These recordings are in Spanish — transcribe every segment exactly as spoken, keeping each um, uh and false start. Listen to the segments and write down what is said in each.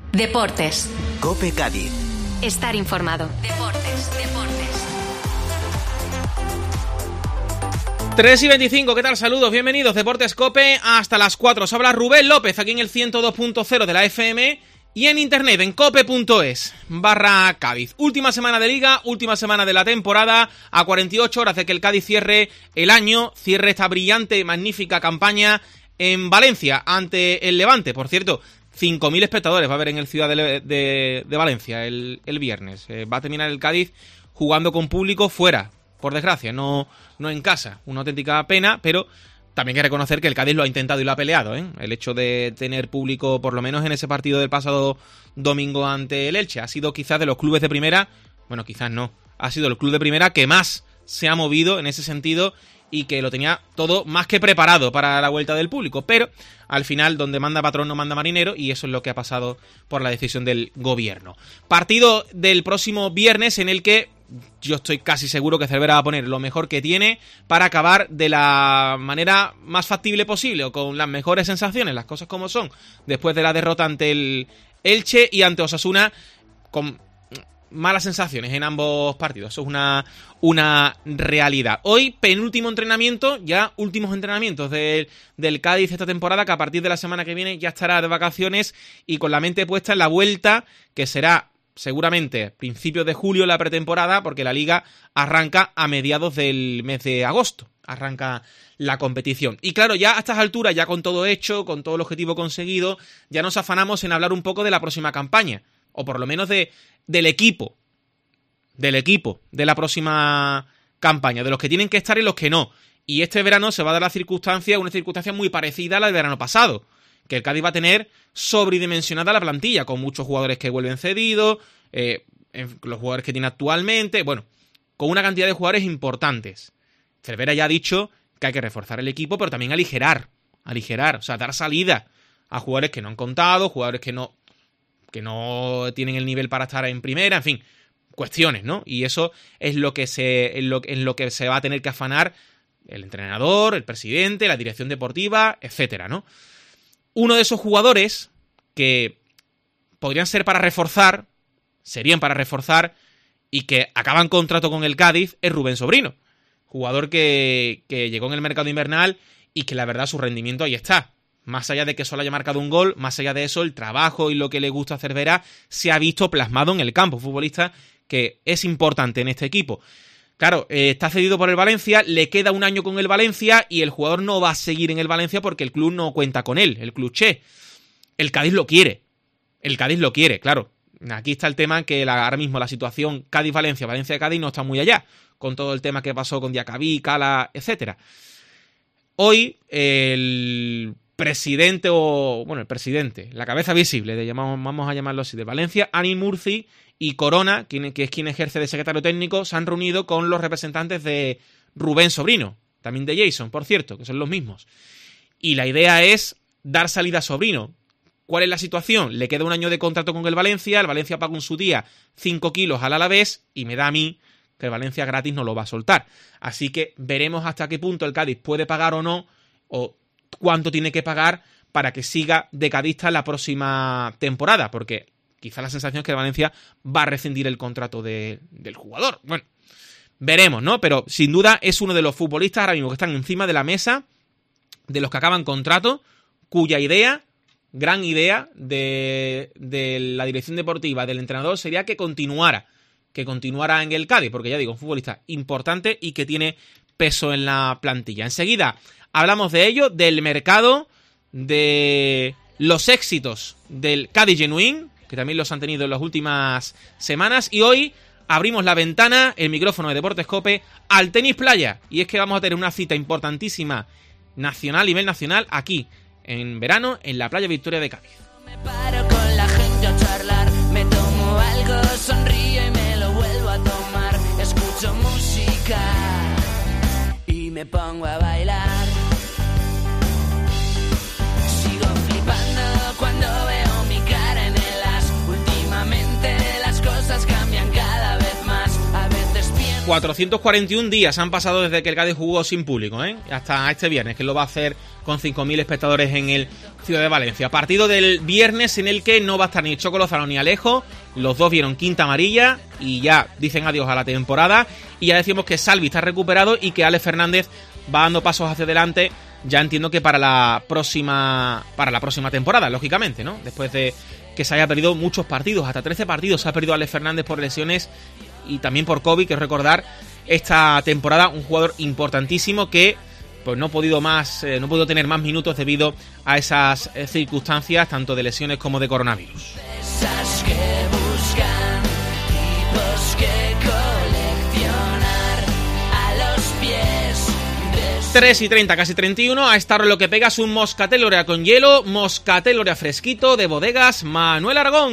Deportes. COPE Cádiz. Estar informado. Deportes, deportes. tres y veinticinco, ¿qué tal? Saludos, bienvenidos. Deportes COPE hasta las cuatro. Os habla Rubén López aquí en el ciento dos punto cero de la F M y en internet en cope punto es barra Cádiz. Última semana de liga, última semana de la temporada, a cuarenta y ocho horas de que el Cádiz cierre el año, cierre esta brillante, magnífica campaña en Valencia ante el Levante. Por cierto, cinco mil espectadores va a haber en el Ciudad de, de, de Valencia el, el viernes. Eh, va a terminar el Cádiz jugando con público fuera, por desgracia, no, no en casa. Una auténtica pena, pero también hay que reconocer que el Cádiz lo ha intentado y lo ha peleado, ¿eh? El hecho de tener público, por lo menos en ese partido del pasado domingo ante el Elche, ha sido quizás de los clubes de primera, bueno, quizás no, ha sido el club de primera que más se ha movido en ese sentido y que lo tenía todo más que preparado para la vuelta del público, pero al final donde manda patrón no manda marinero, y eso es lo que ha pasado por la decisión del gobierno. Partido del próximo viernes en el que yo estoy casi seguro que Cervera va a poner lo mejor que tiene para acabar de la manera más factible posible o con las mejores sensaciones, las cosas como son, después de la derrota ante el Elche y ante Osasuna, con malas sensaciones en ambos partidos. Eso es una, una realidad. Hoy, penúltimo entrenamiento, ya últimos entrenamientos de, del Cádiz esta temporada, que a partir de la semana que viene ya estará de vacaciones y con la mente puesta en la vuelta, que será seguramente principios de julio la pretemporada, porque la Liga arranca a mediados del mes de agosto. Arranca la competición. Y claro, ya a estas alturas, ya con todo hecho, con todo el objetivo conseguido, ya nos afanamos en hablar un poco de la próxima campaña. O por lo menos de, del equipo, del equipo, de la próxima campaña, de los que tienen que estar y los que no. Y este verano se va a dar la circunstancia, una circunstancia muy parecida a la del verano pasado, que el Cádiz va a tener sobredimensionada la plantilla, con muchos jugadores que vuelven cedidos, eh, los jugadores que tiene actualmente, bueno, con una cantidad de jugadores importantes. Cervera ya ha dicho que hay que reforzar el equipo, pero también aligerar, aligerar, o sea, dar salida a jugadores que no han contado, jugadores que no... que no tienen el nivel para estar en primera, en fin, cuestiones, ¿no? Y eso es lo que se, en lo, en lo que se va a tener que afanar el entrenador, el presidente, la dirección deportiva, etcétera, ¿no? Uno de esos jugadores que podrían ser para reforzar, serían para reforzar, y que acaban contrato con el Cádiz, es Rubén Sobrino. Jugador que, que llegó en el mercado invernal y que la verdad su rendimiento ahí está. Más allá de que solo haya marcado un gol, más allá de eso, el trabajo y lo que le gusta a Cervera se ha visto plasmado en el campo. Futbolista que es importante en este equipo. Claro, eh, está cedido por el Valencia, le queda un año con el Valencia y el jugador no va a seguir en el Valencia porque el club no cuenta con él, el club Che. El Cádiz lo quiere, el Cádiz lo quiere, claro. Aquí está el tema que la, ahora mismo la situación Cádiz-Valencia, Valencia-Cádiz no está muy allá, con todo el tema que pasó con Diacabí, Cala, etcétera. Hoy el presidente o, bueno, el presidente, la cabeza visible, de llamamos, vamos a llamarlo así, de Valencia, Ani Murci y Corona, quien, que es quien ejerce de secretario técnico, se han reunido con los representantes de Rubén Sobrino, también de Jason, por cierto, que son los mismos. Y la idea es dar salida a Sobrino. ¿Cuál es la situación? Le queda un año de contrato con el Valencia, el Valencia paga en su día cinco kilos al Alavés y me da a mí que el Valencia gratis no lo va a soltar. Así que veremos hasta qué punto el Cádiz puede pagar o no, o cuánto tiene que pagar para que siga de cadista la próxima temporada, porque quizá la sensación es que el Valencia va a rescindir el contrato de, del jugador. Bueno, veremos, ¿no? Pero sin duda es uno de los futbolistas ahora mismo que están encima de la mesa, de los que acaban contrato, cuya idea, gran idea de, de la dirección deportiva, del entrenador, sería que continuara, que continuara en el Cádiz, porque ya digo, un futbolista importante y que tiene peso en la plantilla. Enseguida hablamos de ello, del mercado, de los éxitos del Cádiz Genuín, que también los han tenido en las últimas semanas, y hoy abrimos la ventana, el micrófono de Deportes COPE, al tenis playa, y es que vamos a tener una cita importantísima nacional, a nivel nacional, aquí, en verano, en la playa Victoria de Cádiz. Me paro con la gente a charlar, me tomo algo, sonrío y me lo vuelvo a tomar, escucho música y me pongo a bailar. Sigo flipando cuando veo mi cara en el as, últimamente las cosas cambian cada vez más, a veces pienso cuatrocientos cuarenta y un días han pasado desde que el Cádiz jugó sin público, ¿eh? Hasta este viernes, que lo va a hacer con cinco mil espectadores en el Ciudad de Valencia. Partido del viernes en el que no va a estar ni Choco Lozano ni Alejo. Los dos vieron quinta amarilla y ya dicen adiós a la temporada. Y ya decimos que Salvi está recuperado y que Alex Fernández va dando pasos hacia adelante. Ya entiendo que para la próxima para la próxima temporada, lógicamente, ¿no? Después de que se haya perdido muchos partidos, hasta trece partidos se ha perdido Alex Fernández por lesiones y también por COVID, que recordar esta temporada un jugador importantísimo que pues no ha podido más, eh, no ha podido tener más minutos debido a esas eh, circunstancias tanto de lesiones como de coronavirus. Esas que buscan tipos que coleccionar a los pies de... tres y treinta, casi treinta y uno. A esta hora lo que pega es un Moscatel Gloria con hielo, Moscatel Gloria fresquito de Bodegas Manuel Aragón.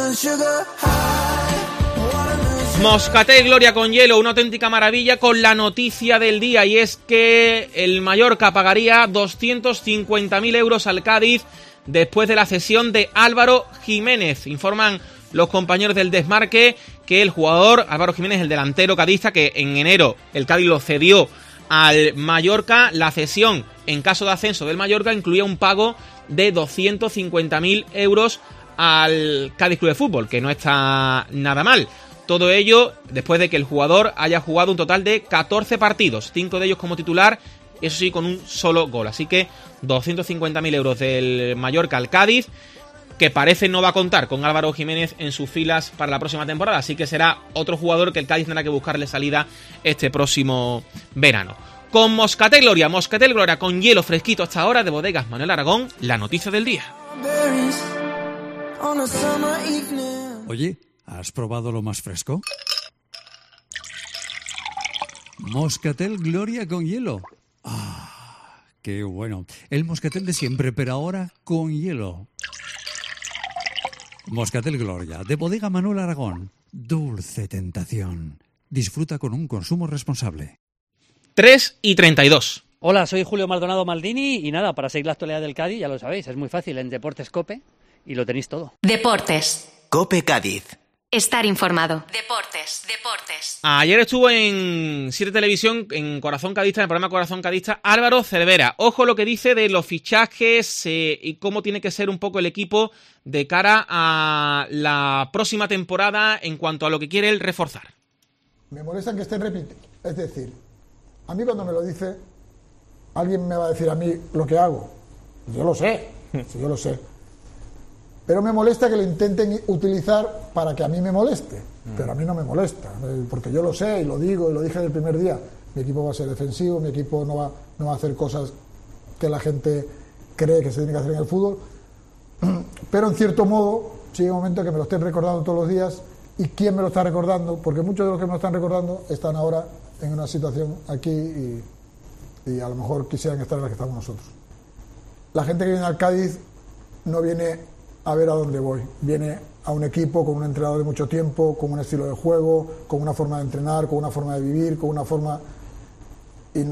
Moscatel Gloria con hielo, una auténtica maravilla, con la noticia del día, y es que el Mallorca pagaría doscientos cincuenta mil euros al Cádiz después de la cesión de Álvaro Jiménez. Informan los compañeros del Desmarque que el jugador Álvaro Jiménez, el delantero cadista, que en enero el Cádiz lo cedió al Mallorca, la cesión en caso de ascenso del Mallorca incluía un pago de doscientos cincuenta mil euros al Cádiz Club de Fútbol, que no está nada mal. Todo ello después de que el jugador haya jugado un total de catorce partidos, cinco de ellos como titular, eso sí, con un solo gol. Así que doscientos cincuenta mil euros del Mallorca al Cádiz, que parece no va a contar con Álvaro Jiménez en sus filas para la próxima temporada. Así que será otro jugador que el Cádiz tendrá que buscarle salida este próximo verano. Con Moscatel Gloria, Moscatel Gloria con hielo fresquito hasta ahora de Bodegas Manuel Aragón, la noticia del día. Oye, ¿has probado lo más fresco? Moscatel Gloria con hielo. ¡Ah, qué bueno! El Moscatel de siempre, pero ahora con hielo. Moscatel Gloria, de Bodega Manuel Aragón. Dulce tentación. Disfruta con un consumo responsable. tres y treinta y dos. Hola, soy Julio Maldonado Maldini y nada, para seguir la actualidad del Cádiz, ya lo sabéis, es muy fácil, en Deportes COPE y lo tenéis todo. Deportes. COPE Cádiz. Estar informado. Deportes, deportes. Ayer estuvo en siete Televisión, en Corazón Cadista, en el programa Corazón Cadista, Álvaro Cervera. Ojo lo que dice de los fichajes eh, y cómo tiene que ser un poco el equipo de cara a la próxima temporada en cuanto a lo que quiere él reforzar. Me molesta que estén repitiendo. Es decir, a mí cuando me lo dice, alguien me va a decir a mí lo que hago. Yo lo sé, sí, yo lo sé. Pero me molesta que lo intenten utilizar para que a mí me moleste. Pero a mí no me molesta, porque yo lo sé y lo digo y lo dije desde el primer día. Mi equipo va a ser defensivo, mi equipo no va, no va a hacer cosas que la gente cree que se tiene que hacer en el fútbol. Pero en cierto modo, sigue un momento que me lo estén recordando todos los días. ¿Y quién me lo está recordando? Porque muchos de los que me lo están recordando están ahora en una situación aquí y, y a lo mejor quisieran estar en la que estamos nosotros. La gente que viene al Cádiz no viene a ver a dónde voy, viene a un equipo con un entrenador de mucho tiempo, con un estilo de juego, con una forma de entrenar, con una forma de vivir, con una forma, y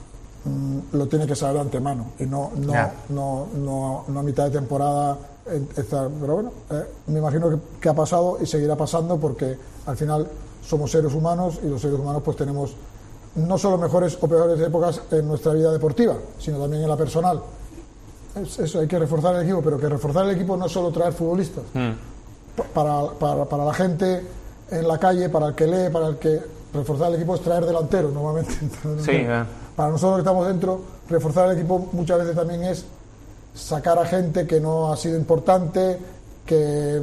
mm, lo tiene que saber de antemano y no no yeah. no, no, no a mitad de temporada estar, pero bueno, eh, me imagino que, que ha pasado y seguirá pasando, porque al final somos seres humanos y los seres humanos pues tenemos no solo mejores o peores épocas en nuestra vida deportiva, sino también en la personal. Eso, hay que reforzar el equipo, pero que reforzar el equipo no es solo traer futbolistas. Mm. Para, para, para la gente en la calle, para el que lee, para el que reforzar el equipo es traer delanteros normalmente. Sí, yeah. Para nosotros que estamos dentro, reforzar el equipo muchas veces también es sacar a gente que no ha sido importante, que,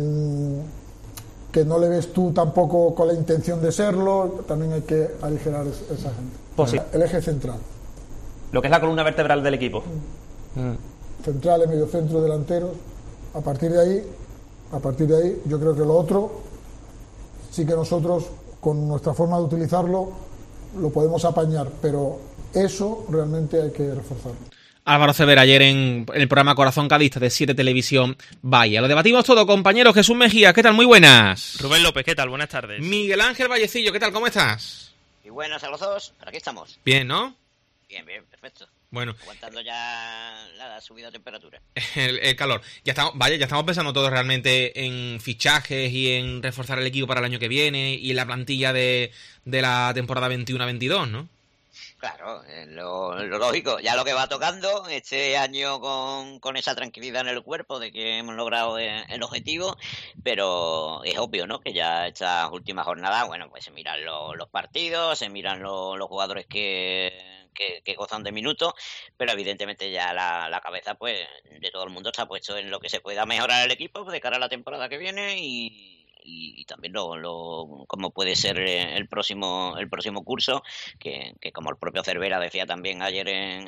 que no le ves tú tampoco con la intención de serlo. También hay que aligerar esa gente. Pues sí. El eje central. Lo que es la columna vertebral del equipo. Mm. Mm. Centrales, mediocentro, delanteros. A partir de ahí, a partir de ahí, yo creo que lo otro sí que nosotros, con nuestra forma de utilizarlo, lo podemos apañar, pero eso realmente hay que reforzarlo. Álvaro Cervera ayer en el programa Corazón Cadista de siete Televisión Bahía. Lo debatimos todo, compañero. Jesús Mejía, ¿qué tal? Muy buenas. Rubén López, ¿qué tal? Buenas tardes. Miguel Ángel Vallecillo, ¿qué tal? ¿Cómo estás? Y buenas a los dos, por aquí estamos. Bien, ¿no? Bien, bien, perfecto. Bueno, aguantando ya la subida de temperatura. el, el calor. Ya estamos, vaya, ya estamos pensando todos realmente en fichajes y en reforzar el equipo para el año que viene y en la plantilla de, de la temporada veintiuno a veintidós, ¿no? Claro, es lo, lo lógico. Ya lo que va tocando este año con, con esa tranquilidad en el cuerpo de que hemos logrado el, el objetivo, pero es obvio, ¿no? Que ya estas últimas jornadas, bueno, pues se miran lo, los partidos, se miran lo, los jugadores que, que, que gozan de minutos, pero evidentemente ya la, la cabeza, pues, de todo el mundo está puesto en lo que se pueda mejorar el equipo de cara a la temporada que viene y... Y, y también lo, lo como puede ser el próximo el próximo curso que, que como el propio Cervera decía también ayer en,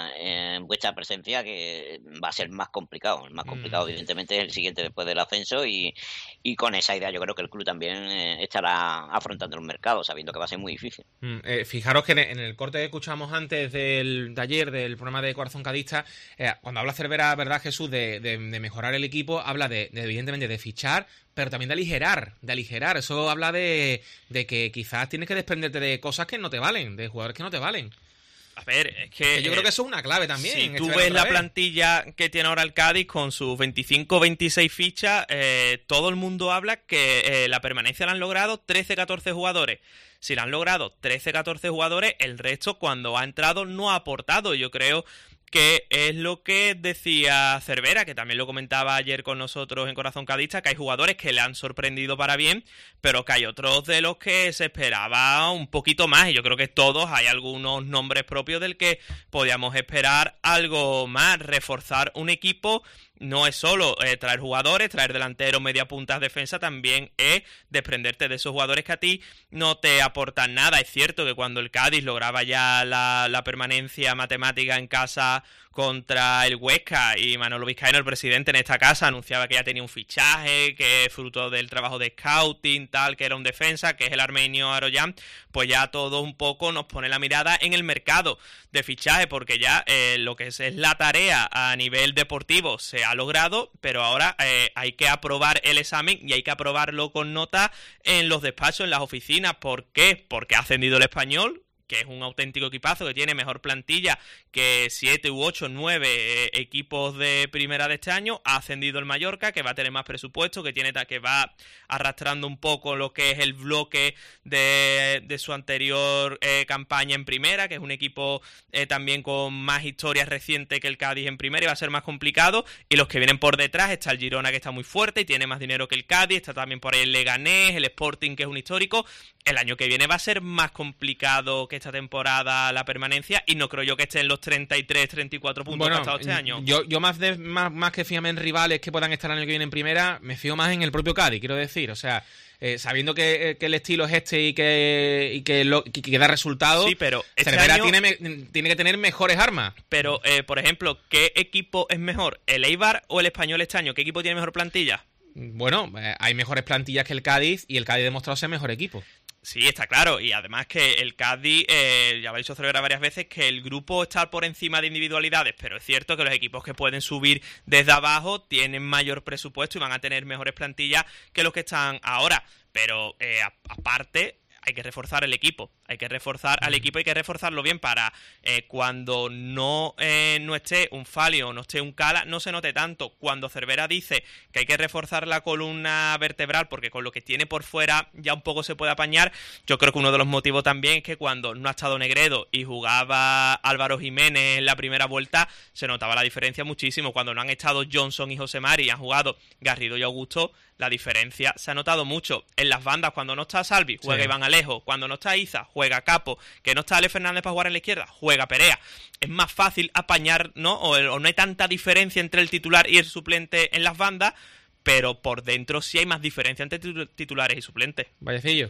en vuestra presencia, que va a ser más complicado el más complicado mm. evidentemente es el siguiente después del ascenso, y, y con esa idea yo creo que el club también eh, estará afrontando el mercado sabiendo que va a ser muy difícil. mm, eh, Fijaros que en el corte que escuchamos antes del, de ayer del programa de Corazón Cadista, eh, cuando habla Cervera, verdad, Jesús, de, de, de mejorar el equipo, habla de, de evidentemente de fichar, pero también de aligerar, de aligerar. Eso habla de, de que quizás tienes que desprenderte de cosas que no te valen, de jugadores que no te valen. A ver, es que... que yo creo que eso es una clave también. Si este tú ves la vez. plantilla que tiene ahora el Cádiz con sus veinticinco veintiséis fichas, eh, todo el mundo habla que eh, la permanencia la han logrado trece catorce jugadores. Si la han logrado trece catorce jugadores, el resto cuando ha entrado no ha aportado. Yo creo que es lo que decía Cervera, que también lo comentaba ayer con nosotros en Corazón Cadista, que hay jugadores que le han sorprendido para bien, pero que hay otros de los que se esperaba un poquito más, y yo creo que todos hay algunos nombres propios del que podíamos esperar algo más. Reforzar un equipo no es solo eh, traer jugadores, traer delanteros, media puntas, defensa, también es desprenderte de esos jugadores que a ti no te aportan nada. Es cierto que cuando el Cádiz lograba ya la, la permanencia matemática en casa contra el Huesca y Manolo Vizcaíno, el presidente en esta casa, anunciaba que ya tenía un fichaje, que fruto del trabajo de scouting, tal, que era un defensa, que es el armenio Aroyan, pues ya todo un poco nos pone la mirada en el mercado de fichaje, porque ya eh, lo que es, es la tarea a nivel deportivo se ha logrado, pero ahora eh, hay que aprobar el examen y hay que aprobarlo con nota en los despachos, en las oficinas. ¿Por qué? Porque ha ascendido el Español, que es un auténtico equipazo, que tiene mejor plantilla que siete u ocho, nueve eh, equipos de primera de este año. Ha ascendido el Mallorca, que va a tener más presupuesto, que tiene que va arrastrando un poco lo que es el bloque de, de su anterior eh, campaña en primera, que es un equipo eh, también con más historia reciente que el Cádiz en primera y va a ser más complicado. Y los que vienen por detrás, está el Girona, que está muy fuerte y tiene más dinero que el Cádiz, está también por ahí el Leganés, el Sporting, que es un histórico. El año que viene va a ser más complicado que esta temporada la permanencia, y no creo yo que esté en los treinta y tres, treinta y cuatro puntos bueno, que ha estado este año. Yo, yo más, de, más, más que fíjame en rivales que puedan estar el año que viene en primera, me fío más en el propio Cádiz, quiero decir. O sea, eh, sabiendo que, que el estilo es este y que, y que, lo, que, que da resultados, sí, pero este Cervera año... tiene, tiene que tener mejores armas. Pero, eh, por ejemplo, ¿qué equipo es mejor? ¿El Eibar o el Español este año? ¿Qué equipo tiene mejor plantilla? Bueno, eh, hay mejores plantillas que el Cádiz y el Cádiz ha demostrado ser mejor equipo. Sí, está claro, y además que el Cádiz, eh, ya lo ha dicho Cervera varias veces, que el grupo está por encima de individualidades, pero es cierto que los equipos que pueden subir desde abajo tienen mayor presupuesto y van a tener mejores plantillas que los que están ahora, pero eh, aparte hay que reforzar el equipo, hay que reforzar al equipo, hay que reforzarlo bien para eh, cuando no, eh, no esté un Falio o no esté un Cala, no se note tanto. Cuando Cervera dice que hay que reforzar la columna vertebral porque con lo que tiene por fuera ya un poco se puede apañar, yo creo que uno de los motivos también es que cuando no ha estado Negredo y jugaba Álvaro Jiménez en la primera vuelta, se notaba la diferencia muchísimo. Cuando no han estado Johnson y José Mari y han jugado Garrido y Augusto, la diferencia se ha notado mucho. En las bandas, cuando no está Salvi, juega sí. Iván Alejo. Cuando no está Iza, juega Capo. Que no está Ale Fernández para jugar en la izquierda, juega Perea. Es más fácil apañar, ¿no? O, o no hay tanta diferencia entre el titular y el suplente en las bandas, pero por dentro sí hay más diferencia entre titulares y suplentes. Vallecillo.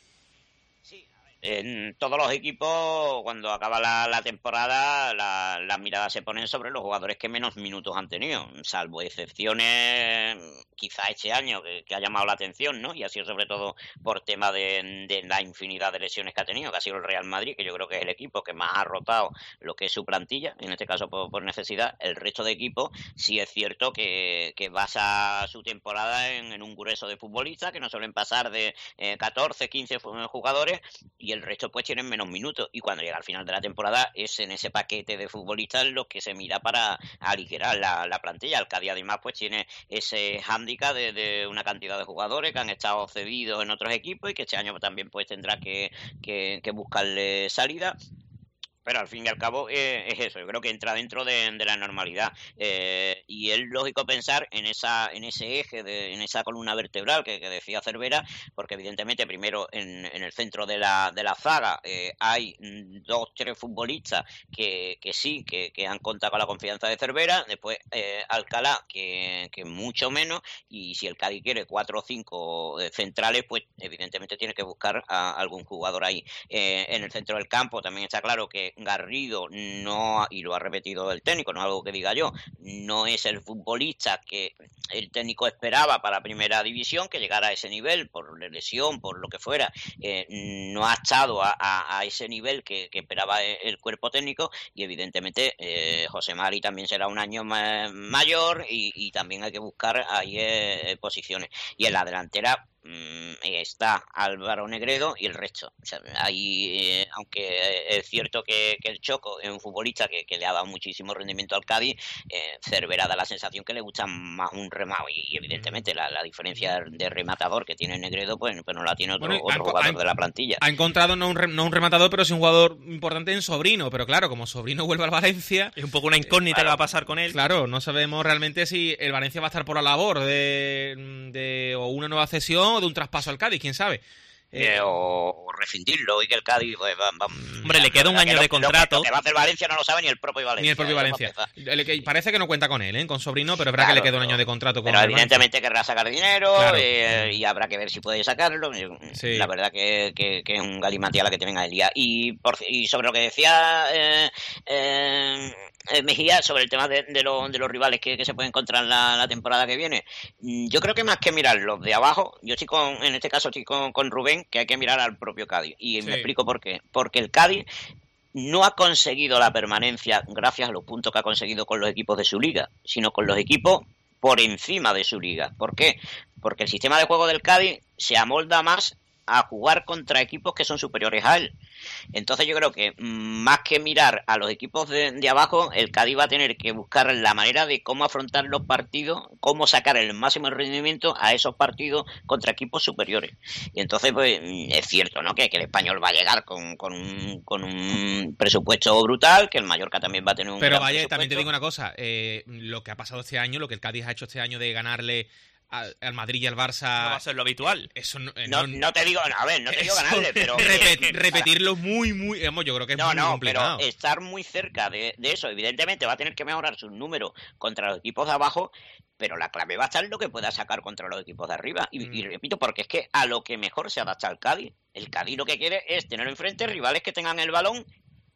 En todos los equipos, cuando acaba la, la temporada, la, las miradas se ponen sobre los jugadores que menos minutos han tenido, salvo excepciones, quizá este año, que, que ha llamado la atención, ¿no? Y ha sido sobre todo por tema de, de la infinidad de lesiones que ha tenido, que ha sido el Real Madrid, que yo creo que es el equipo que más ha rotado lo que es su plantilla, en este caso por, por necesidad. El resto de equipos sí es cierto que, que basa su temporada en, en un grueso de futbolistas, que no suelen pasar de eh, catorce, quince jugadores, y el resto pues tienen menos minutos, y cuando llega al final de la temporada es en ese paquete de futbolistas los que se mira para aligerar la, la plantilla. El Cádiz además pues tiene ese hándicap de, de una cantidad de jugadores que han estado cedidos en otros equipos y que este año también pues tendrá que, que, que buscarle salida. Pero al fin y al cabo eh, es eso, yo creo que entra dentro de, de la normalidad, eh, y es lógico pensar en esa en ese eje, de, en esa columna vertebral que, que decía Cervera, porque evidentemente primero en, en el centro de la, de la zaga eh, hay dos, tres futbolistas que, que sí, que, que han contado con la confianza de Cervera, después eh, Alcalá, que, que mucho menos, y si el Cádiz quiere cuatro o cinco centrales, pues evidentemente tiene que buscar a algún jugador ahí. Eh, en el centro del campo también está claro que Garrido no, y lo ha repetido el técnico, no es algo que diga yo, no es el futbolista que el técnico esperaba para primera división, que llegara a ese nivel por lesión, por lo que fuera, eh, no ha estado a, a, a ese nivel que, que esperaba el cuerpo técnico, y evidentemente eh, José Mari también será un año ma- mayor y, y también hay que buscar ahí eh, posiciones. Y en la delantera está Álvaro Negredo y el resto. O sea, ahí, eh, aunque es cierto que, que el Choco es un futbolista que, que le ha dado muchísimo rendimiento al Cádiz, eh, Cervera da la sensación que le gusta más un remado, y, y evidentemente la, la diferencia de rematador que tiene Negredo pues, pues no la tiene otro, bueno, otro ha, jugador ha, de la plantilla. Ha encontrado no un, re, no un rematador, pero sí un jugador importante en Sobrino, pero claro, como Sobrino vuelve al Valencia, es un poco una incógnita eh, claro, que va a pasar con él. Claro, no sabemos realmente si el Valencia va a estar por la labor de, de o una nueva cesión o de un traspaso al Cádiz, quién sabe. Eh, o, o rescindirlo y que el Cádiz pues, va, va, hombre, le queda un año lo, de contrato. Lo que, lo que va a hacer Valencia no lo sabe ni el propio Valencia. Ni el propio Valencia. Parece que no cuenta con él, ¿eh? Con Sobrino, pero es verdad claro, que le queda un año de contrato con pero evidentemente querrá sacar dinero, claro, eh, y habrá que ver si puede sacarlo. Sí. La verdad que, que, que es un galimatías la que tienen a Elia. Y, por, y sobre lo que decía eh, eh, Mejía sobre el tema de, de, lo, de los rivales que, que se pueden encontrar la, la temporada que viene, yo creo que más que mirar los de abajo, yo estoy con, en este caso estoy con, con Rubén, que hay que mirar al propio Cádiz, y sí. Me explico por qué. Porque el Cádiz no ha conseguido la permanencia gracias a los puntos que ha conseguido con los equipos de su liga, sino con los equipos por encima de su liga. ¿Por qué? Porque el sistema de juego del Cádiz se amolda más a jugar contra equipos que son superiores a él. Entonces yo creo que más que mirar a los equipos de, de abajo, el Cádiz va a tener que buscar la manera de cómo afrontar los partidos, cómo sacar el máximo rendimiento a esos partidos contra equipos superiores. Y entonces pues es cierto, ¿no? que, que el Español va a llegar con, con, un, con un presupuesto brutal, que el Mallorca también va a tener un pero gran vaya, presupuesto. También te digo una cosa, eh, lo que ha pasado este año, lo que el Cádiz ha hecho este año de ganarle al Madrid y al Barça, no va a ser lo habitual. Eso no, eh, no, no, no te digo, a ver, no te digo ganarle, pero repet, repetirlo muy, muy, digamos, yo creo que es no, muy no, complicado. Pero estar muy cerca de, de eso, evidentemente va a tener que mejorar sus números contra los equipos de abajo, pero la clave va a estar en lo que pueda sacar contra los equipos de arriba. Y, mm. y repito, porque es que a lo que mejor se adapta el Cádiz. El Cádiz lo que quiere es tener enfrente rivales que tengan el balón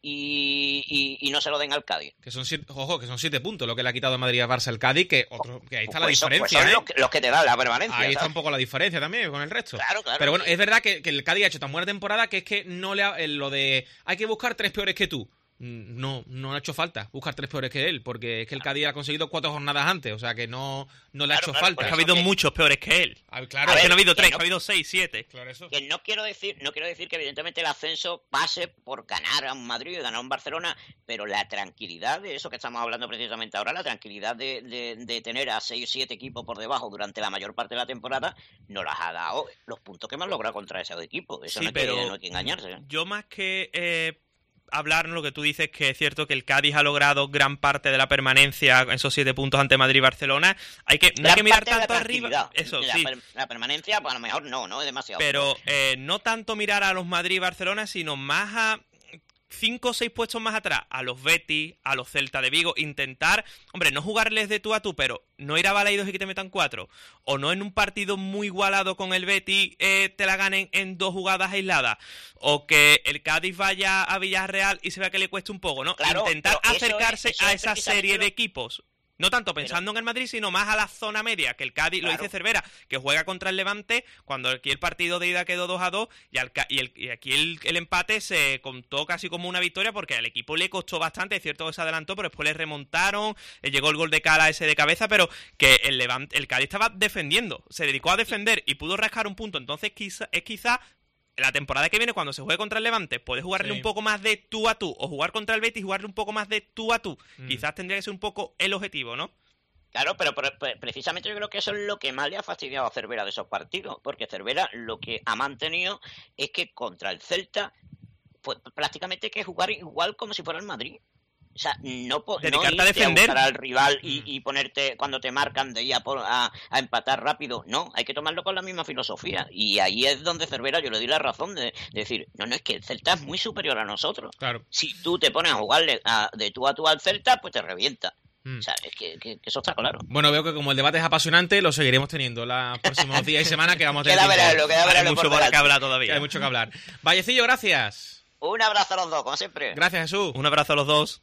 Y, y, y no se lo den al Cádiz. Que son siete, ojo, que son siete puntos lo que le ha quitado a Madrid a Barça al Cádiz, que, otro, que ahí está pues la eso, diferencia. Pues son ¿eh? los, que, los que te dan la permanencia. Ahí ¿sabes? está un poco la diferencia también con el resto. Claro, claro. Pero bueno, es verdad que, que el Cádiz ha hecho tan buena temporada que es que no le ha, lo de hay que buscar tres peores que tú. No, no ha hecho falta buscar tres peores que él, porque es que el Cádiz ha conseguido cuatro jornadas antes, o sea que no, no le claro, ha hecho claro, falta. Es que ha habido que... muchos peores que él. Ah, claro, a ver, es que no ha habido tres, no, que ha habido seis, siete. Claro, eso. Que no quiero decir, no quiero decir que evidentemente el ascenso pase por ganar a un Madrid y ganar a un Barcelona, pero la tranquilidad de eso que estamos hablando precisamente ahora, la tranquilidad de, de, de tener a seis o siete equipos por debajo durante la mayor parte de la temporada, nos las ha dado los puntos que hemos logrado contra esos equipos. Eso sí, no, hay pero que, no hay que engañarse. ¿eh? Yo más que eh, hablar lo que tú dices, que es cierto que el Cádiz ha logrado gran parte de la permanencia en esos siete puntos ante Madrid y Barcelona, hay que, no hay que mirar tanto arriba. Eso, la, sí. per, la permanencia, pues a lo mejor no, no es demasiado. Pero eh, no tanto mirar a los Madrid y Barcelona, sino más a cinco o seis puestos más atrás, a los Betis, a los Celta de Vigo, intentar, hombre, no jugarles de tú a tú, pero no ir a Balaidos y que te metan cuatro, o no en un partido muy igualado con el Betis eh, te la ganen en dos jugadas aisladas, o que el Cádiz vaya a Villarreal y se vea que le cueste un poco, ¿no? Claro, intentar acercarse eso es, eso a es esa serie lo... de equipos. No tanto pensando pero, en el Madrid, sino más a la zona media, que el Cádiz, claro. Lo dice Cervera, que juega contra el Levante, cuando aquí el partido de ida quedó dos a dos, y, al, y, el, y aquí el, el empate se contó casi como una victoria, porque al equipo le costó bastante, es cierto que se adelantó, pero después le remontaron, eh, llegó el gol de Cala ese de cabeza, pero que el Levante, el Cádiz estaba defendiendo, se dedicó a defender y pudo rascar un punto, entonces quizá, es quizá la temporada que viene, cuando se juegue contra el Levante, puede jugarle Sí. un poco más de tú a tú, o jugar contra el Betis y jugarle un poco más de tú a tú. Mm. Quizás tendría que ser un poco el objetivo, ¿no? Claro, pero, pero, pero precisamente yo creo que eso es lo que más le ha fastidiado a Cervera de esos partidos, porque Cervera lo que ha mantenido es que contra el Celta, pues prácticamente que jugar igual como si fuera el Madrid. O sea, no, po- no Dedicarte a irte a defender. buscar al rival y, y ponerte, cuando te marcan, de ir a, por- a, a empatar rápido. No, hay que tomarlo con la misma filosofía. Y ahí es donde Cervera yo le di la razón de, de decir, no, no, es que el Celta es muy superior a nosotros. Claro. Si tú te pones a jugarle a- de tú a tú al Celta, pues te revienta. Mm. O sea, es que, que- que eso está claro. Bueno, veo que como el debate es apasionante, lo seguiremos teniendo los próximos días y semanas que vamos a tener Queda tiempo. verano, queda Hay verano mucho por para que delante. hablar Que todavía. hay mucho que hablar. Vallecillo, gracias. Un abrazo a los dos, como siempre. Gracias, Jesús. Un abrazo a los dos.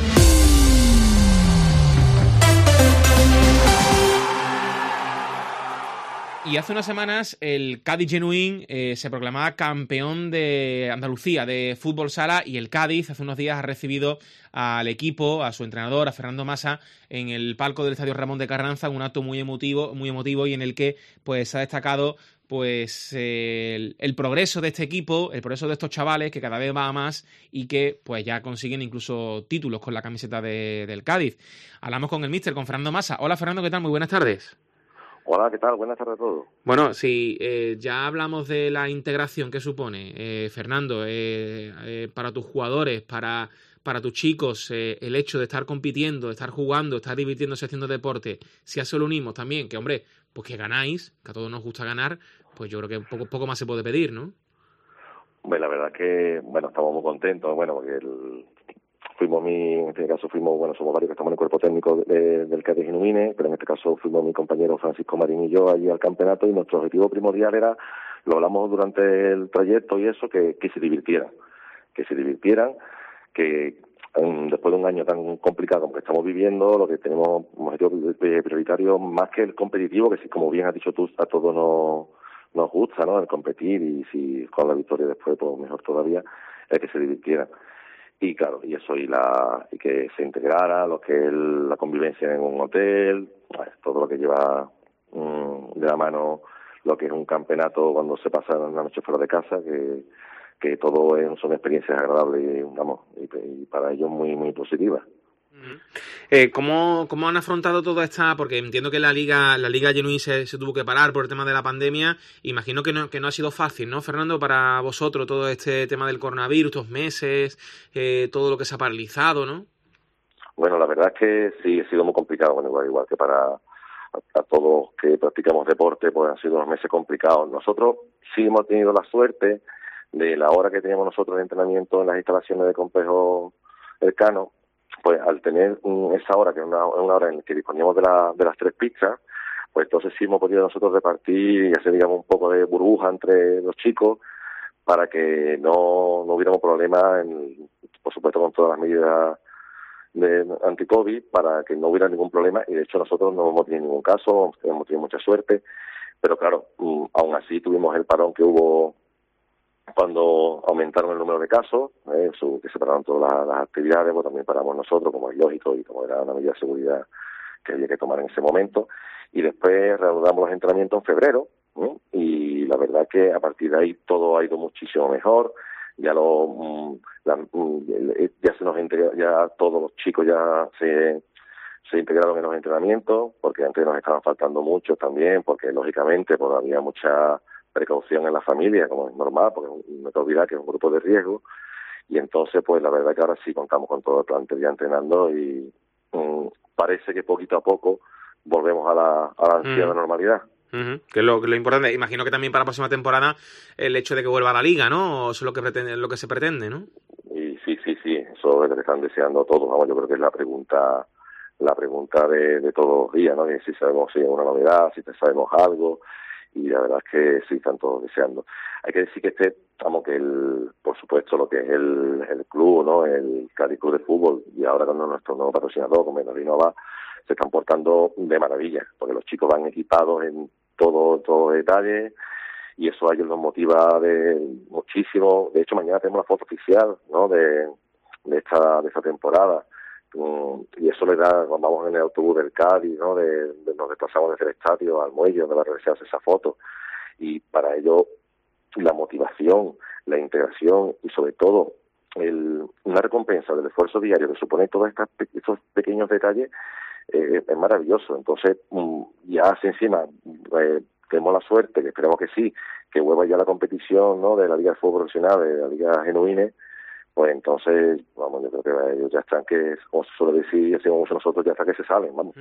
Y hace unas semanas el Cádiz Genuín eh, se proclamaba campeón de Andalucía de fútbol sala, y el Cádiz hace unos días ha recibido al equipo, a su entrenador, a Fernando Massa, en el palco del Estadio Ramón de Carranza, un acto muy emotivo, muy emotivo y en el que pues se ha destacado pues eh, el, el progreso de este equipo, el progreso de estos chavales que cada vez va a más y que pues ya consiguen incluso títulos con la camiseta de, del Cádiz. Hablamos con el míster, con Fernando Massa. Hola Fernando, ¿qué tal? Muy buenas tardes. Hola, ¿qué tal? Buenas tardes a todos. Bueno, si eh, ya hablamos de la integración que supone, eh, Fernando, eh, eh, para tus jugadores, para, para tus chicos, eh, el hecho de estar compitiendo, de estar jugando, de estar divirtiéndose haciendo deporte, si a eso lo unimos también, que hombre, pues que ganáis, que a todos nos gusta ganar, pues yo creo que poco, poco más se puede pedir, ¿no? Bueno, la verdad es que, bueno, estamos muy contentos, bueno, porque el, fuimos mi, en este caso fuimos, bueno, somos varios que estamos en el cuerpo técnico de, del Cádiz Genuine, pero en este caso fuimos mi compañero Francisco Marín y yo allí al campeonato, y nuestro objetivo primordial era, lo hablamos durante el trayecto y eso, que, que se divirtieran, que se divirtieran, que um, después de un año tan complicado como que estamos viviendo, lo que tenemos un objetivo prioritario más que el competitivo, que sí, como bien has dicho tú, a todos nos, nos gusta, ¿no?, el competir, y si con la victoria después, pues mejor todavía, es que se divirtieran. Y claro, y eso, y la y que se integrara lo que es la convivencia en un hotel, pues, todo lo que lleva um, de la mano lo que es un campeonato cuando se pasa una noche fuera de casa, que que todo es, son experiencias agradables y, vamos, y, y para ellos muy muy positivas. Eh, ¿cómo, ¿Cómo han afrontado toda esta? Porque entiendo que la liga la liga Genuín se, se tuvo que parar por el tema de la pandemia. Imagino que no, que no ha sido fácil, ¿no, Fernando, para vosotros todo este tema del coronavirus, estos meses, eh, todo lo que se ha paralizado, ¿no? Bueno, la verdad es que sí, ha sido muy complicado, bueno, igual, igual que para a, a todos que practicamos deporte, pues han sido unos meses complicados. Nosotros sí hemos tenido la suerte de la hora que teníamos nosotros de entrenamiento en las instalaciones de Complejo Elcano, pues al tener un, esa hora, que es una, una hora en la que disponíamos de, la, de las tres pistas, pues entonces sí hemos podido nosotros repartir y hacer, digamos, un poco de burbuja entre los chicos para que no, no hubiéramos problemas, en, por supuesto con todas las medidas de anti-COVID, para que no hubiera ningún problema, y de hecho nosotros no hemos tenido ningún caso, hemos tenido mucha suerte, pero claro, um, aún así tuvimos el parón que hubo cuando aumentaron el número de casos, eh, su, que se pararon todas las, las actividades, pues también paramos nosotros, como es lógico y como era una medida de seguridad que había que tomar en ese momento, y después reanudamos los entrenamientos en febrero, ¿eh? Y la verdad que a partir de ahí todo ha ido muchísimo mejor, ya lo mm, la, mm, ya se nos integra, ya todos los chicos ya se se integraron en los entrenamientos, porque antes nos estaban faltando muchos también, porque lógicamente pues había mucha precaución en la familia, como es normal, porque no hay que olvidar que es un grupo de riesgo, y entonces pues la verdad que ahora sí contamos con todo el plantel ya entrenando, y mm, parece que poquito a poco volvemos a la, a la ansiada mm. normalidad. Uh-huh. Que es lo, lo importante. Imagino que también para la próxima temporada el hecho de que vuelva a la liga, ¿no? Eso es lo que pretende, lo que se pretende, ¿no? Y sí, sí, sí, eso es lo que están deseando todos. Vamos, yo creo que es la pregunta, la pregunta de, de todos los días, ¿no? De si sabemos si es una novedad, si sabemos algo, y la verdad es que sí están todos deseando. Hay que decir que este, vamos, que el, por supuesto, lo que es el, el club, ¿no? El Cádiz Club de Fútbol, y ahora con nuestro nuevo patrocinador, con Menorino, se están portando de maravilla, porque los chicos van equipados en todo, todo detalle, y eso a ellos los motiva de muchísimo. De hecho, mañana tenemos la foto oficial, ¿no? de, de esta de esta temporada, um, y eso le da, vamos en el autobús del Cádiz, ¿no? de, de nos desplazamos desde el estadio al muelle donde va a realizarse esa foto, y para ellos la motivación, la integración y sobre todo el, una recompensa del esfuerzo diario que supone todos estas, estos pequeños detalles, eh, es maravilloso. Entonces, ya si encima eh, tenemos la suerte, que esperemos que sí, que vuelva ya la competición, ¿no?, de la Liga de Fútbol Profesional, de la Liga Genuine, pues entonces, vamos, yo creo que ellos ya están que, como se suele decir, decimos nosotros, ya está que se salen, vamos.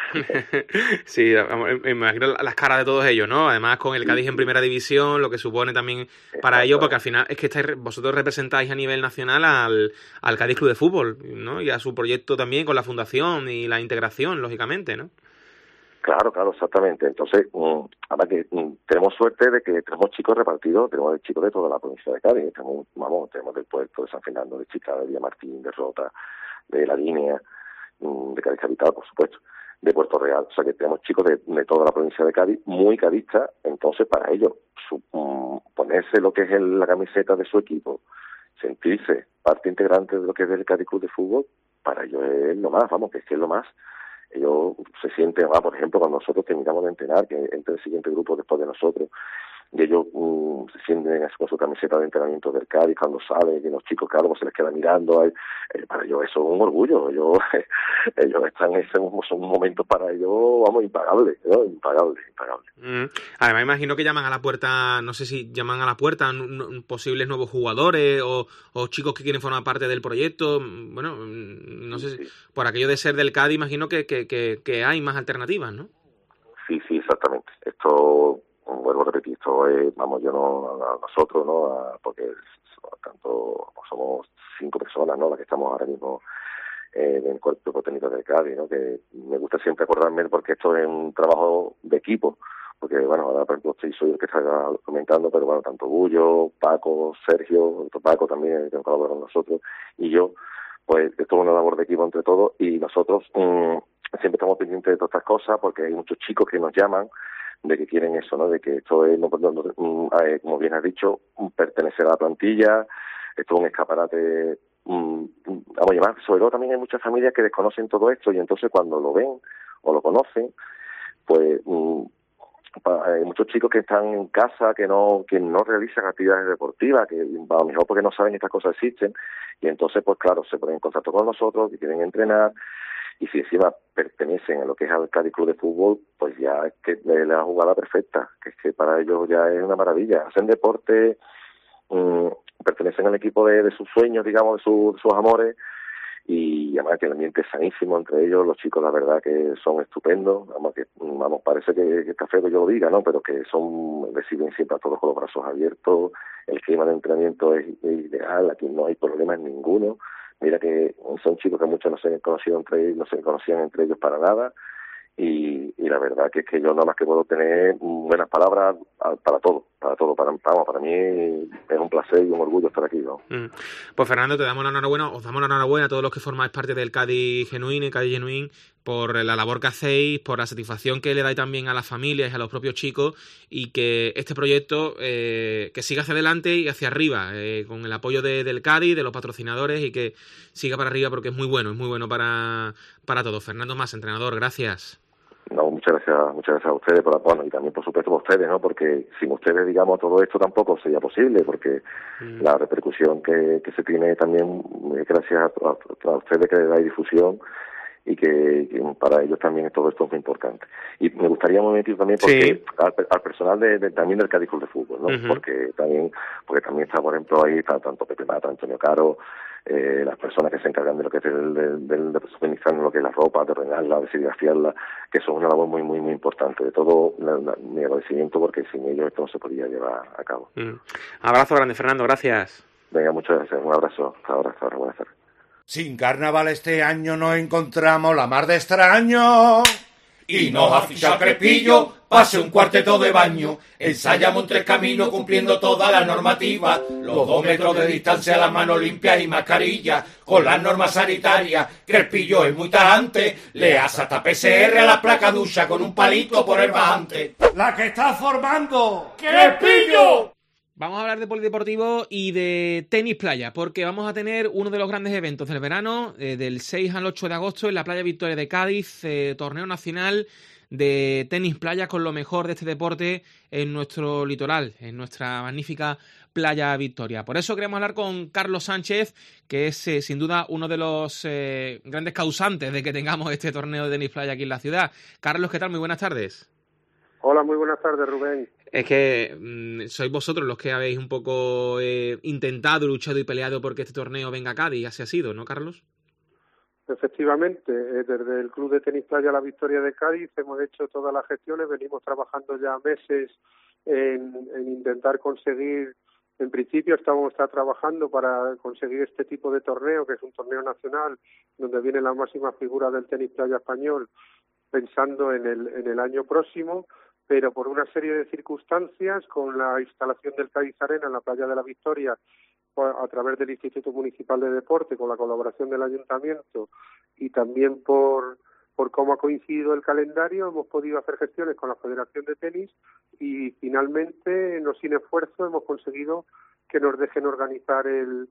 Sí, me imagino las caras de todos ellos, ¿no? Además con el Cádiz en primera división, lo que supone también para ellos, porque al final es que estáis, vosotros representáis a nivel nacional al, al Cádiz Club de Fútbol, ¿no? Y a su proyecto también con la fundación y la integración, lógicamente, ¿no? Claro, claro, exactamente. Entonces, mmm, ahora que mmm, tenemos suerte de que tenemos chicos repartidos, tenemos chicos de toda la provincia de Cádiz, tenemos, vamos, tenemos del puerto de San Fernando, de Chica, de Villamartín, de Rota, de La Línea, mmm, de Cádiz Capital, por supuesto, de Puerto Real, o sea que tenemos chicos de, de toda la provincia de Cádiz, muy cadistas. Entonces para ellos, su, mmm, ponerse lo que es el, la camiseta de su equipo, sentirse parte integrante de lo que es el Cádiz Club de Fútbol, para ellos es lo más, vamos, que es que es lo más. Ellos se sienten, ah, por ejemplo, cuando nosotros terminamos de entrenar, que entra el siguiente grupo después de nosotros, y ellos um, se sienten con su camiseta de entrenamiento del Cádiz cuando sale, que los chicos, claro, pues se les queda mirando, eh, para ellos eso es un orgullo, ellos ellos están en ese, son momentos para ellos, vamos, impagables, ¿no? impagables, impagables. Mm. Además, imagino que llaman a la puerta, no sé si llaman a la puerta n- posibles nuevos jugadores o, o chicos que quieren formar parte del proyecto, bueno, no sé si, sí. Por aquello de ser del Cádiz, imagino que, que, que, que hay más alternativas, ¿no? Sí, sí, exactamente. Esto... vuelvo a repetir, esto es, vamos, yo no, a nosotros, ¿no? A, porque tanto somos cinco personas, ¿no?, las que estamos ahora mismo eh, en el cuerpo técnico del Cádiz, ¿no?, que me gusta siempre acordarme porque esto es un trabajo de equipo, porque, bueno, ahora por ejemplo soy el que está comentando, pero bueno, tanto Bullo, Paco, Sergio, otro Paco también, que colabora con nosotros, y yo, pues esto es una labor de equipo entre todos, y nosotros mmm, siempre estamos pendientes de todas estas cosas, porque hay muchos chicos que nos llaman, de que quieren eso, ¿no? De que esto es, no, no, no, eh, como bien has dicho, pertenecer a la plantilla, esto es un escaparate, um, vamos a llamar, sobre todo también hay muchas familias que desconocen todo esto y entonces cuando lo ven o lo conocen, pues um, hay muchos chicos que están en casa, que no que no realizan actividades deportivas, que a lo mejor porque no saben que estas cosas existen, y entonces, pues claro, se ponen en contacto con nosotros, que quieren entrenar, y si encima pertenecen a lo que es al Cádiz Club de Fútbol, pues ya es que es la jugada perfecta, que es que para ellos ya es una maravilla. Hacen deporte, mmm, pertenecen al equipo de, de sus sueños, digamos, de, su, de sus amores, y además que el ambiente es sanísimo entre ellos, los chicos la verdad que son estupendos, vamos, que, vamos parece que, que está feo que yo lo diga, ¿no?, pero que son, reciben siempre a todos con los brazos abiertos, el clima de entrenamiento es, es ideal, aquí no hay problemas ninguno. Mira que son chicos que muchos no se han conocido entre ellos, no se conocían entre ellos para nada, y, y la verdad que es que yo nada más que puedo tener buenas palabras para todo, para todo, para, vamos, para mí es un placer y un orgullo estar aquí, ¿no? Mm. Pues Fernando, te damos la enhorabuena, os damos la enhorabuena a todos los que formáis parte del Cádiz Genuine, Cádiz Genuine, por la labor que hacéis, por la satisfacción que le dais también a las familias y a los propios chicos, y que este proyecto eh, que siga hacia adelante y hacia arriba, eh, con el apoyo de, del Cádiz, de los patrocinadores, y que siga para arriba porque es muy bueno, es muy bueno para, para todos. Fernando Mas, entrenador, gracias. No, muchas gracias, muchas gracias a ustedes, por, bueno, y también por supuesto a ustedes, ¿no?, porque sin ustedes, digamos, todo esto tampoco sería posible, porque mm. la repercusión que, que se tiene también es gracias a, a, a ustedes que le dais difusión, y que, que para ellos también todo esto es muy importante. Y me gustaría un momentito también porque sí. al, al personal de, de, también del Cádiz Club de Fútbol, ¿no? Uh-huh. Porque también porque también está, por ejemplo, ahí está tanto Pepe Mata, Antonio Caro, eh, las personas que se encargan de lo que es el, del, del, de suministrar lo que es la ropa, de ordenarla, de serigrafiarla, que eso es una labor muy, muy, muy importante. De todo la, la, mi agradecimiento, porque sin ellos esto no se podría llevar a cabo. Uh-huh. Abrazo grande, Fernando, gracias. Venga, muchas gracias, un abrazo, hasta ahora, hasta ahora, buenas tardes. Sin carnaval este año nos encontramos la mar de extraño y nos ha fichado Crespillo, pase un cuarteto de baño, ensayamos en tres caminos cumpliendo todas las normativas, los dos metros de distancia, las manos limpias y mascarilla, con las normas sanitarias, Crespillo es muy tajante, le hace hasta P C R a la placa ducha con un palito por el bajante. ¡La que está formando! ¡Crespillo! Vamos a hablar de polideportivo y de tenis playa, porque vamos a tener uno de los grandes eventos del verano, eh, del seis al ocho de agosto, en la Playa Victoria de Cádiz, eh, torneo nacional de tenis playa con lo mejor de este deporte en nuestro litoral, en nuestra magnífica Playa Victoria. Por eso queremos hablar con Carlos Sánchez, que es eh, sin duda uno de los eh, grandes causantes de que tengamos este torneo de tenis playa aquí en la ciudad. Carlos, ¿qué tal? Muy buenas tardes. Hola, muy buenas tardes, Rubén. Es que mmm, sois vosotros los que habéis un poco eh, intentado, luchado y peleado porque este torneo venga a Cádiz, y así ha sido, ¿no, Carlos? Efectivamente, eh, desde el Club de Tenis Playa La Victoria de Cádiz hemos hecho todas las gestiones, venimos trabajando ya meses en, en intentar conseguir, en principio estábamos está trabajando para conseguir este tipo de torneo, que es un torneo nacional, donde viene la máxima figura del tenis playa español, pensando en el, en el año próximo, pero por una serie de circunstancias, con la instalación del Cádiz Arena en la Playa de la Victoria, a través del Instituto Municipal de Deporte, con la colaboración del Ayuntamiento, y también por, por cómo ha coincidido el calendario, hemos podido hacer gestiones con la Federación de Tenis y finalmente, no sin esfuerzo, hemos conseguido que nos dejen organizar el,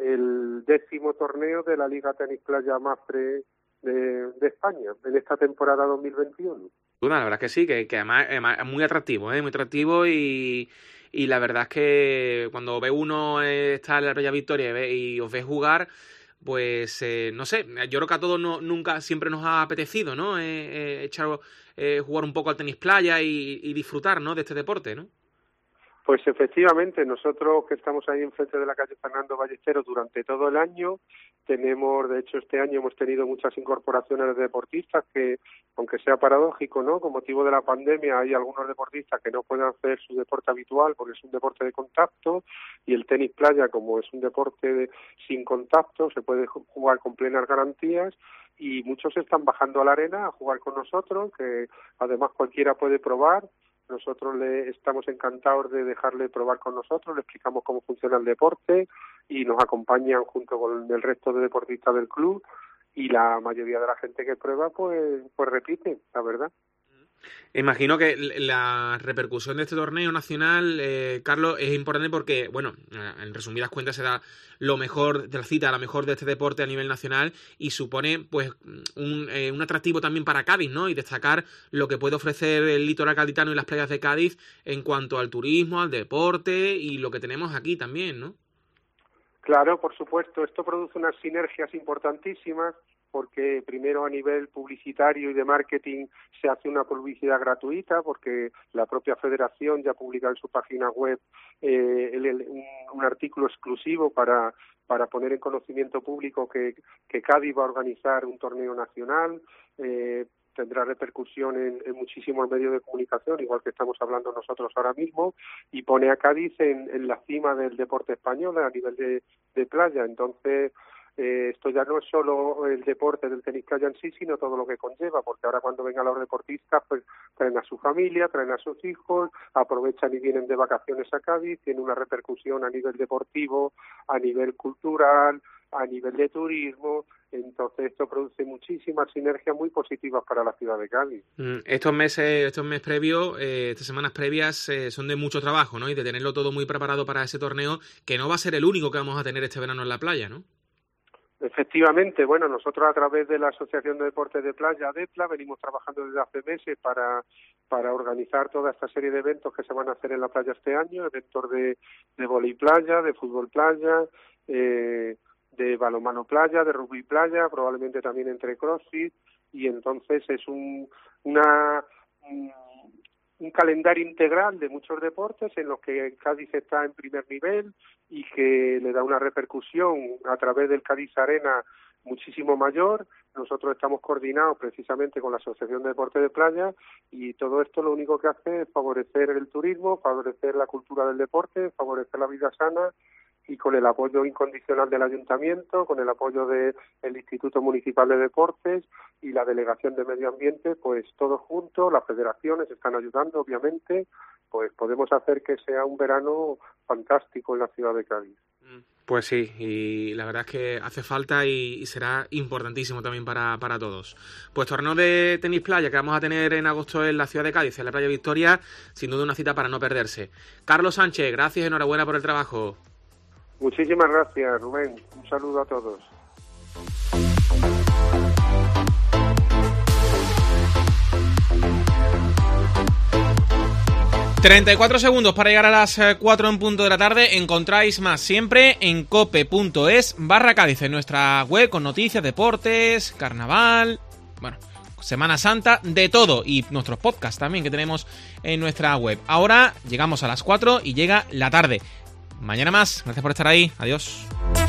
el décimo torneo de la Liga Tenis Playa Mafre de, de España en esta temporada dos mil veintiuno. La verdad es que sí, que, que además es muy atractivo, ¿eh? muy atractivo y, y la verdad es que cuando ve uno eh, estar en la Playa Victoria y, ve, y os ve jugar, pues eh, no sé, yo creo que a todos no, nunca siempre nos ha apetecido, ¿no? Eh, eh, echar, eh, jugar un poco al tenis playa y, y disfrutar, ¿no? de este deporte, ¿no? Pues efectivamente, nosotros que estamos ahí enfrente de la calle Fernando Ballesteros durante todo el año, tenemos, de hecho este año hemos tenido muchas incorporaciones de deportistas que, aunque sea paradójico, ¿no? Con motivo de la pandemia hay algunos deportistas que no pueden hacer su deporte habitual porque es un deporte de contacto, y el tenis playa, como es un deporte de, sin contacto, se puede jugar con plenas garantías, y muchos están bajando a la arena a jugar con nosotros, que además cualquiera puede probar. Nosotros le estamos encantados de dejarle probar con nosotros, le explicamos cómo funciona el deporte y nos acompañan junto con el resto de deportistas del club, y la mayoría de la gente que prueba pues pues repite, la verdad. Imagino que la repercusión de este torneo nacional, eh, Carlos, es importante porque, bueno, en resumidas cuentas se da lo mejor de la cita, lo mejor de este deporte a nivel nacional y supone pues un, eh, un atractivo también para Cádiz, ¿no? Y destacar lo que puede ofrecer el litoral gaditano y las playas de Cádiz en cuanto al turismo, al deporte y lo que tenemos aquí también, ¿no? Claro, por supuesto, esto produce unas sinergias importantísimas, porque primero a nivel publicitario y de marketing se hace una publicidad gratuita, porque la propia federación ya publica en su página web eh, el, el, un, un artículo exclusivo para para poner en conocimiento público que, que Cádiz va a organizar un torneo nacional, eh, tendrá repercusión en, en muchísimos medios de comunicación, igual que estamos hablando nosotros ahora mismo, y pone a Cádiz en, en la cima del deporte español a nivel de, de playa. Entonces, eh, esto ya no es solo el deporte del tenis playa en sí, sino todo lo que conlleva, porque ahora cuando vengan los deportistas, pues traen a su familia, traen a sus hijos, aprovechan y vienen de vacaciones a Cádiz, tiene una repercusión a nivel deportivo, a nivel cultural, a nivel de turismo. Entonces esto produce muchísimas sinergias muy positivas para la ciudad de Cádiz. Mm, estos meses, estos meses previos, eh, estas semanas previas eh, son de mucho trabajo, ¿no? Y de tenerlo todo muy preparado para ese torneo, que no va a ser el único que vamos a tener este verano en la playa, ¿no? Efectivamente, bueno, nosotros a través de la Asociación de Deportes de Playa, ADEPLA, venimos trabajando desde hace meses para para organizar toda esta serie de eventos que se van a hacer en la playa este año, eventos de, de vóley playa, de fútbol playa, eh, de balonmano playa, de rugby playa, probablemente también entre crossfit, y entonces es un una un, un calendario integral de muchos deportes en los que Cádiz está en primer nivel y que le da una repercusión a través del Cádiz Arena muchísimo mayor. Nosotros estamos coordinados precisamente con la Asociación de Deportes de Playa, y todo esto lo único que hace es favorecer el turismo, favorecer la cultura del deporte, favorecer la vida sana, y con el apoyo incondicional del Ayuntamiento, con el apoyo del Instituto Municipal de Deportes y la Delegación de Medio Ambiente, pues todos juntos, las federaciones están ayudando, obviamente, pues podemos hacer que sea un verano fantástico en la ciudad de Cádiz. Pues sí, y la verdad es que hace falta y, y será importantísimo también para, para todos. Pues torneo de tenis playa que vamos a tener en agosto en la ciudad de Cádiz, en la Playa Victoria, sin duda una cita para no perderse. Carlos Sánchez, gracias y enhorabuena por el trabajo. Muchísimas gracias, Rubén. Un saludo a todos. Thank you. treinta y cuatro segundos para llegar a las cuatro en punto de la tarde. Encontráis más siempre en cope.es barra Cádiz, en nuestra web, con noticias, deportes, carnaval, bueno, Semana Santa, de todo. Y nuestros podcasts también que tenemos en nuestra web. Ahora llegamos a las cuatro y llega la tarde. Mañana más. Gracias por estar ahí. Adiós.